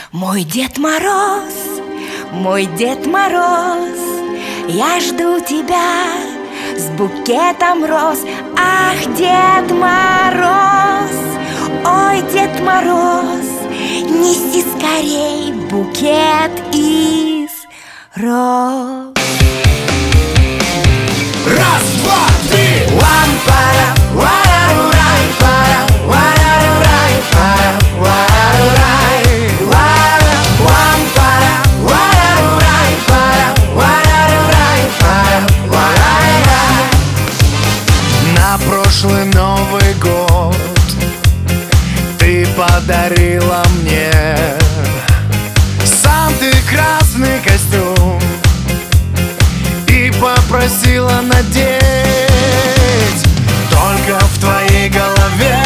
Мой Дед Мороз, мой Дед Мороз, я жду тебя с букетом роз. Ах, Дед Мороз, ой, Дед Мороз, неси скорей букет из роз. Раз, два, три! Лампара, варарурай, пара, варарурай, пара, варарурай, вара, лампара, варарурай, пара, варарурай, пара, варарурай. На прошлый Новый год ты подарила мне Санты красный костюм и попросила надеть. Только в твоей голове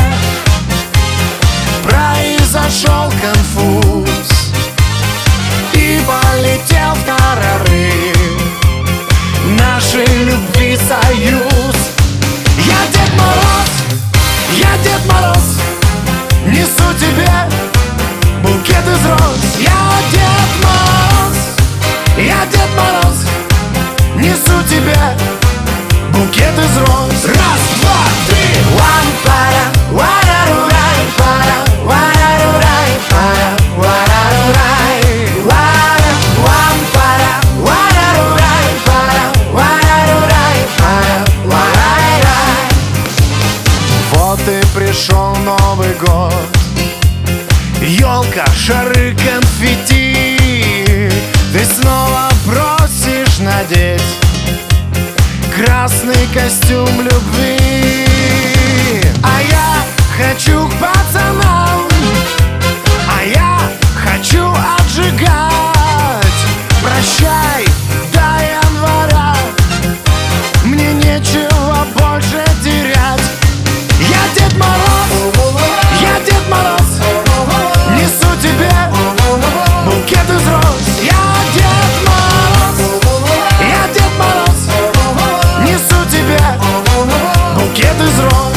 произошел конфуз, и полетел в тарары нашей любви союз. Я Дед Мороз, я Дед Мороз, несу тебе букет из роз. Я Дед Мороз, я Дед Мороз, несу тебе букет из роз. Раз, два, три! Лампара, варарурай, пара, варарурай, пара, варарурай, вара, лампара, варарурай, пара, варарурай, пара, варарурай. Вот и пришел Новый год, елка, шары, конфетти. Ты снова просишь надеть красный костюм любви. А я хочу к пацанам, а я хочу отжигать. Прощай до января, мне нечего больше терять. Я Дед Мороз, я Дед Мороз, несу тебе букет из роз. Я Дед Мороз, я Дед Мороз, несу тебе букет из роз.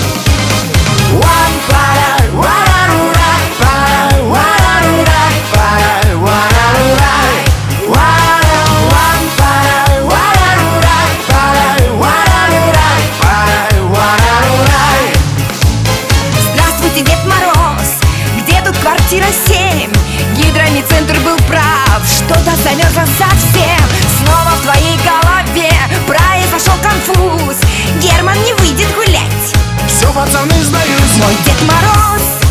Лампара, варарурай, пара, варарурай, пара, варарурай, вара, лампара, варарурай, пара, варарурай, пара, варарурай. Здравствуйте, Дед Мороз, где тут квартира 7? Гидромедцентр был прав, что-то замерзло совсем. Снова в твоей голове произошел конфуз. Герман не выйдет гулять. Все, пацаны, сдаюсь. Мой Дед Мороз,